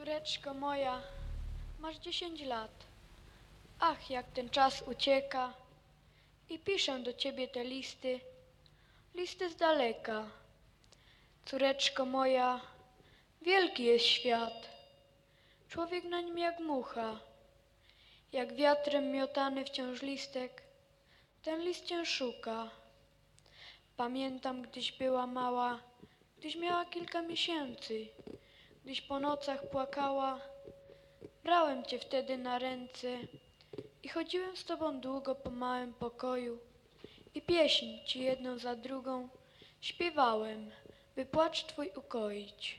Córeczko moja, masz 10 lat. Ach, jak ten czas ucieka. I piszę do ciebie te listy, listy z daleka. Córeczko moja, wielki jest świat. Człowiek na nim jak mucha. Jak wiatrem miotany wciąż listek, ten list cię szuka. Pamiętam, gdyś była mała, gdyś miała kilka miesięcy, gdyś po nocach płakała, brałem cię wtedy na ręce i chodziłem z tobą długo po małym pokoju i pieśń ci jedną za drugą śpiewałem, by płacz twój ukoić.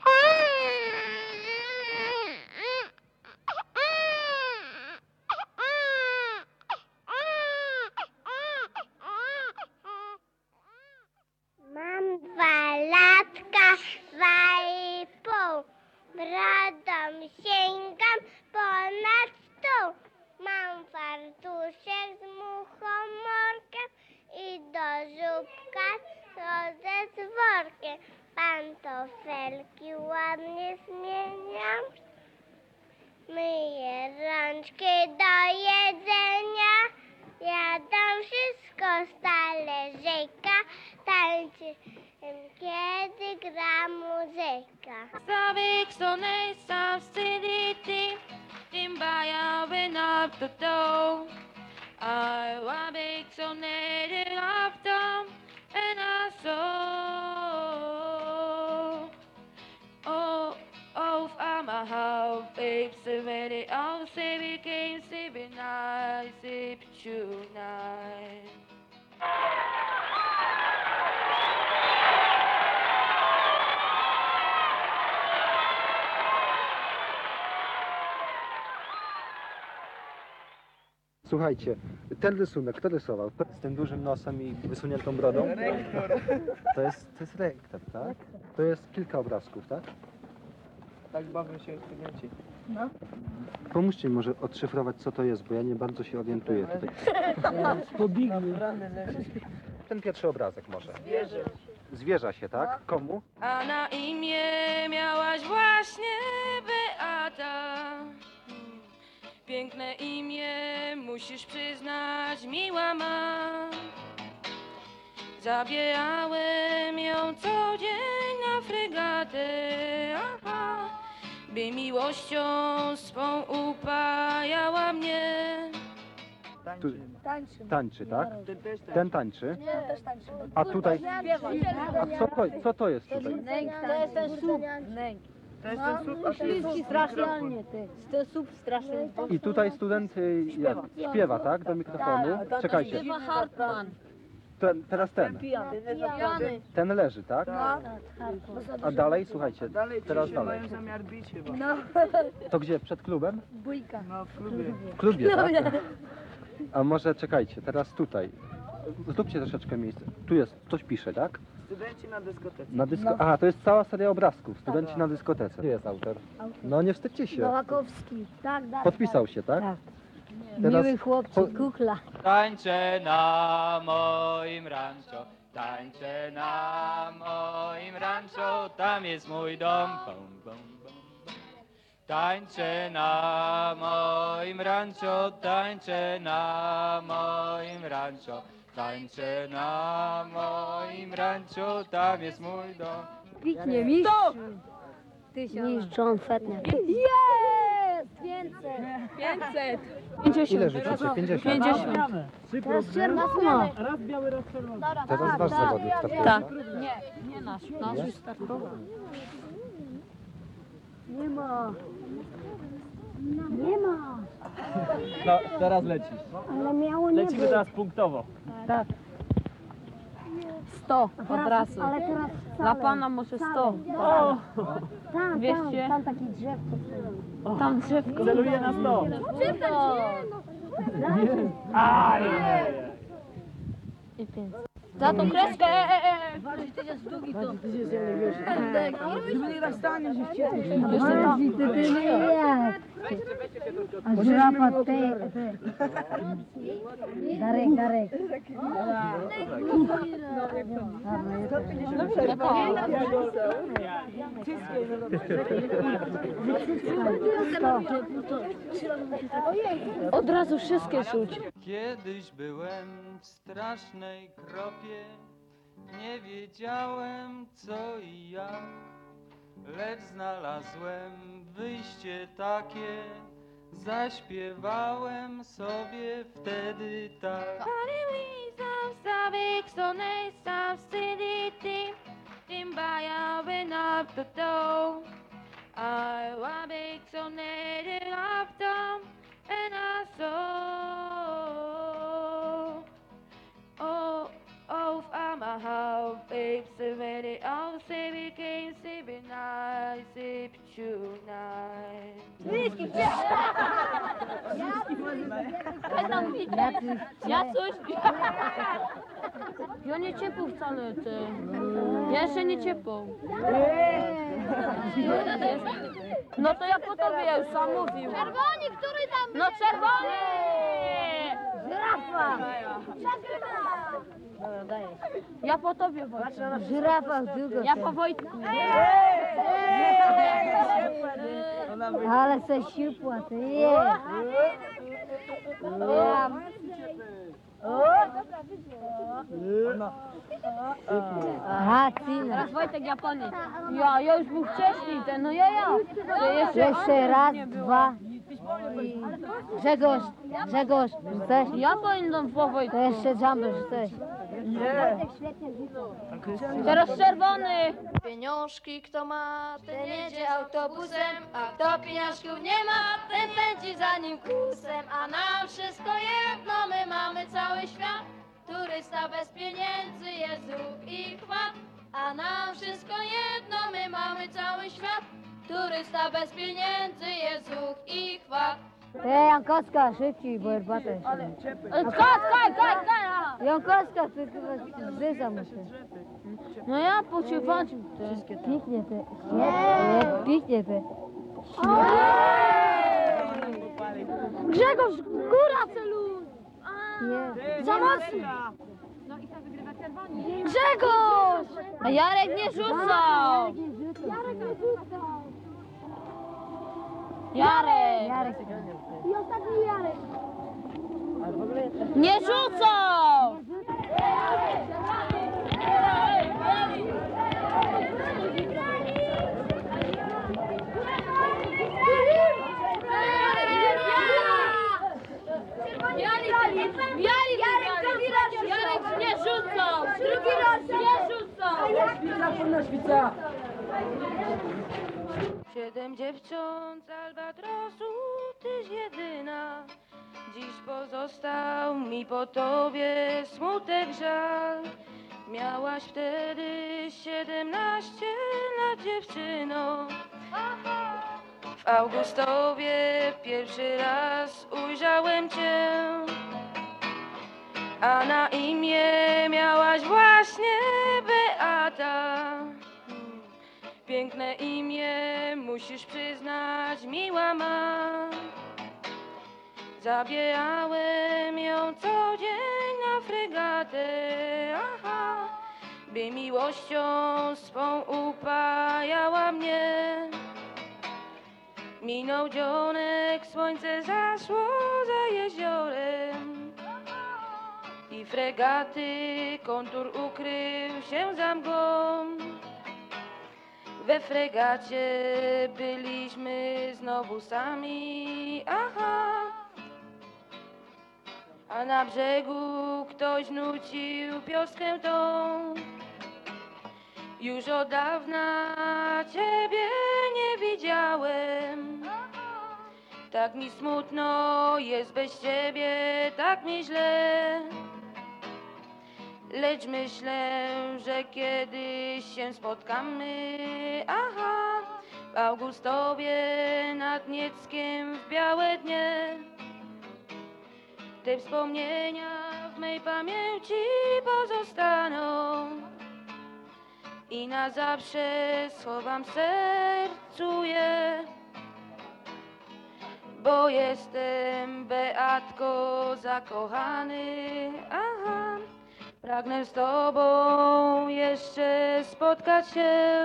Mam 2 latka, 2,5. Bradą sięgam ponad stół. Mam fartuszek z muchomorkiem i do żubka chodzę z workiem. Pantofelki ładnie zmieniam, myję rączki do jedzenia. Jadam wszystko z talerzyka, tańczy kiedy gra muzyka. Savik sonne sam siditi, timbaya when up the door. I wabik sonne de aftam, and I saw. Oh, I'm a how babe, so ready, I'll say we came, say we nice, say tonight. Słuchajcie, ten rysunek kto rysował? Z tym dużym nosem i wysuniętą brodą? To jest rektor, tak? To jest kilka obrazków, tak? Tak bawią się studenci. Pomóżcie mi może odszyfrować, co to jest, bo ja nie bardzo się orientuję tutaj. Ten pierwszy obrazek może. Zwierza się, tak? Komu? A na imię miałaś właśnie Beata. Piękne imię, musisz przyznać, miła ma. Zabierałem ją co dzień na fregatę, aha, by miłością swą upajała mnie. Tańczy, tak? Ten też tak. Ten tańczy. Nie, też tańczy. A tutaj, a co to jest tutaj? Nęk, to jest ten słup. Nęk. To jest ten słup, a to jest Śliski strasznie, ty. To słup straszny. I tutaj student śpiewa, tak? Do mikrofonu. Czekajcie, Śpiewa Hartman. teraz ten. Pijany. Ten leży, tak? A dalej, słuchajcie, Dalej teraz ci się dalej. mają zamiar bić chyba. To gdzie? Przed klubem? Bójka. No w klubie. W klubie, tak? A może czekajcie, teraz tutaj. Zróbcie troszeczkę miejsce. Tu jest, ktoś pisze, tak? Studenci na dyskotece. Na Aha, to jest cała seria obrazków. Studenci na dyskotece. Gdzie jest autor? No nie wstydźcie się. Nowakowski. Tak, tak. Podpisał się, tak? Tak. Teraz Miły chłopczyk, kuchla. Tańczę na moim rancho, tańczę na moim rancho, tam jest mój dom. Bum, bum, bum. Tańczę na moim rancho, tańczę na moim rancho, tańczę na moim rancho, tam jest mój dom. Piknie, mistrz. Mistrz John Fetner. Jest! Więcej. 500. ile rzucicie? 50. Teraz czerwona suma. Raz biały, raz czerwony. Teraz wasz zawodnik startuje. Tak. tak? Nie nasz. Nasz już startował. Nie ma. Nie ma. No, teraz lecisz. Ale miało nie Lecimy teraz punktowo. Tak. 100 od razu. Ale teraz Dla pana może 100. Tam, 200. tam takie drzewko. Tam drzewko. Celuję na 100. I 500. Za tą kreskę, A żyrafa Darek, Darek. Od razu wszystkie rzuć. Kiedyś byłem w strasznej kropie, nie wiedziałem co i jak, lecz znalazłem wyjście takie, zaśpiewałem sobie wtedy tak. I was big so native of them, and I saw. Oh, I'm a half babe, so many all say we came, say be nice, say be tonight. Ja coś... Ja nie ciepł wcale, ty. Ja jeszcze nie ciepł. No to ja po tobie, ja już sam mówił. Czerwoni, który tam No czerwony! Żyrafa. Ja po tobie, Wojtku. Żyrafa w długo. Ja po Wojtku. Ale se siupła, ty je. Aha, Cina. Teraz Wojtek Japonie. Ja już był wcześniej, ten, no ja. To Jeszcze raz, dwa. I Grzegorz, chcesz? Ja powinienem po Wojtku. To jeszcze Jumper, chcesz? Teraz czerwony. Pieniążki kto ma, ten jedzie autobusem, a kto pieniążków nie ma, ten pędzi za nim kusem. A nam wszystko jedno, my mamy cały świat. Turysta bez pieniędzy jest zuch i chwat. A nam wszystko jedno, my mamy cały świat. Turysta bez pieniędzy jest zuch i chwat. Ty, Jankowska, szybciej, bo herbatę jeszcze. Kaj. Jankowska, ty chyba zdyza muszę. No ja pociąłem. Piknie ty. Nie, piknie ty. Grzegorz, góra celuj. Nie. Za mocno. Grzegorz! A Jarek nie rzucał. Jarek. I ostatni Jarek. Nie rzucał. Jarek nie rzucał. Drugi raz nie rzucał. 7 dziewcząt albatrosu, tyś jedyna. Dziś pozostał mi po tobie smutek, żal. Miałaś wtedy 17 lat, dziewczyno. W Augustowie pierwszy raz ujrzałem cię, a na imię miałaś właśnie Beata. Piękne imię, musisz przyznać, miła ma. Zabierałem ją co dzień na fregatę, aha, by miłością swą upajała mnie. Minął dzionek, słońce zaszło za jeziorem i fregaty kontur ukrył się za mgłą. We fregacie byliśmy znowu sami, aha, a na brzegu ktoś nucił pioskę tą. Już od dawna ciebie nie widziałem, tak mi smutno jest bez ciebie, tak mi źle. Lecz myślę, że kiedyś się spotkamy, aha, w Augustowie nad Nieckiem w białe dnie. Te wspomnienia w mej pamięci pozostaną i na zawsze schowam w sercu je, bo jestem Beatko zakochany, aha, pragnę z tobą jeszcze spotkać się,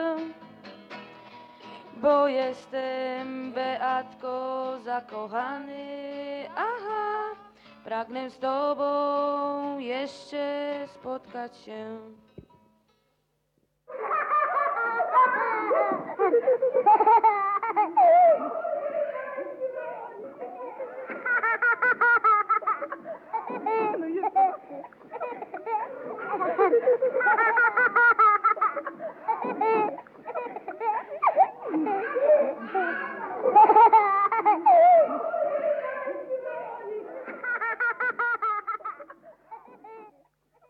bo jestem Beatko zakochany, aha, pragnę z tobą jeszcze spotkać się. Ha ha ha ha!